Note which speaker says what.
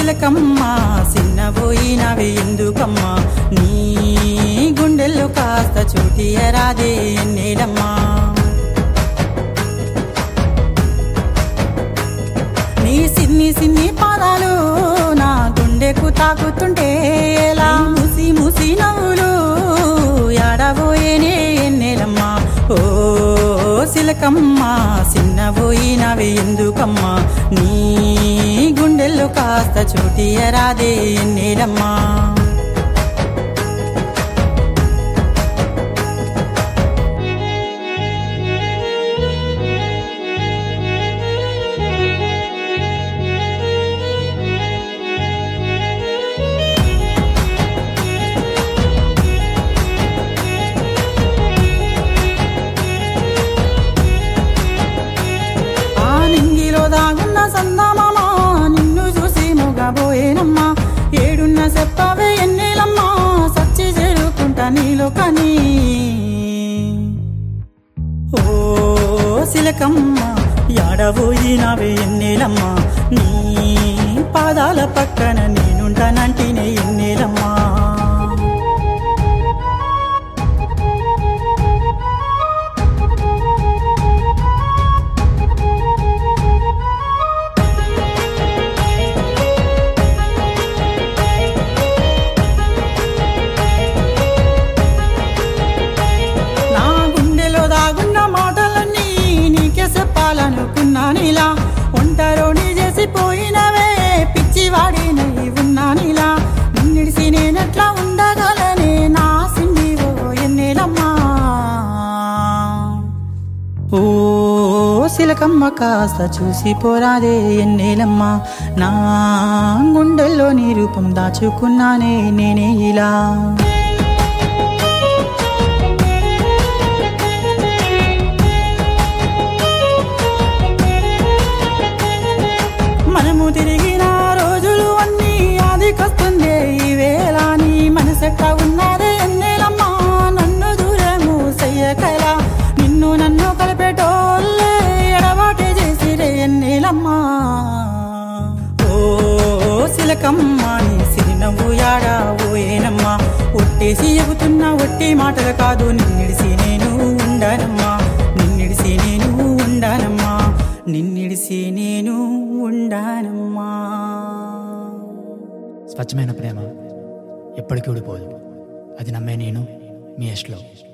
Speaker 1: సిలకమ్మా సిన్నబోయినవి ఎందుకమ్మా నీ గుండెల్లో కాస్త చూటియరాదే ఎన్నేలమ్మా నీ సిన్ని సిన్ని పాదాలు నా గుండెకు తాకుతుంటే ఎలా ముసి ముసి నవ్వులు యాడబోయేనే ఎన్నేలమ్మా ఓ సిలకమ్మా సిన్నబోయినవి ఎందుకమ్మా నీ గుండెల్లో కాస్త చూటియరాదే ఎన్నేలమ్మా దాగున్న సందామా నిన్ను చూసి మొగబోయేనమ్మా ఏడున్న చెప్పవే ఎన్నేలమ్మా సచ్చి చేరుకుంటా నీలో కానీ ఓ సిలకమ్మా యాడబోయినవే ఎన్నేలమ్మా నీ పాదాల పక్కన నేనుంటానంటేనే ఎన్నేలమ్మా చెప్పాలనుకున్నానిలా ఒంటరోని చేసిపోయినవే పిచ్చివాడినై ఉన్నానిలా నిన్నిడిసి నేనెట్లా ఉండగలనే నా సిండివో ఎన్నేలమ్మా ఓ సిలకమ్మ కాస్త చూసి పోరాదే ఎన్నేలమ్మా నా గుండెల్లో నీ రూపం దాచుకున్నానే నేనే ఇలా తిరిగిన రోజులు అన్నీ ఆదికొస్తుందే ఈ వేళ నీ మనసెట్ట ఉన్నదే ఎన్నేలమ్మా నన్ను దూరము చెయ్యకలా నిన్ను నన్ను కలిపేటోళ్ళే ఎడబాటే చేసిరే ఎన్నేలమ్మా ఓ సిలకమ్మా నీ సిరినవ్వు యాడా ఓయేనమ్మా ఒట్టేసి చెబుతున్నా ఒట్టి మాటలు కాదు నిన్నిడిసి నేను ఉండనమ్మా నిన్నిడిసి నేను ఉండనమ్మా నిన్నిడిసి నేను ఉండానమ్మా
Speaker 2: స్వచ్ఛమైన ప్రేమ ఎప్పటికీ ఊడిపోదు అది నమ్మే నేను మీ యష్లో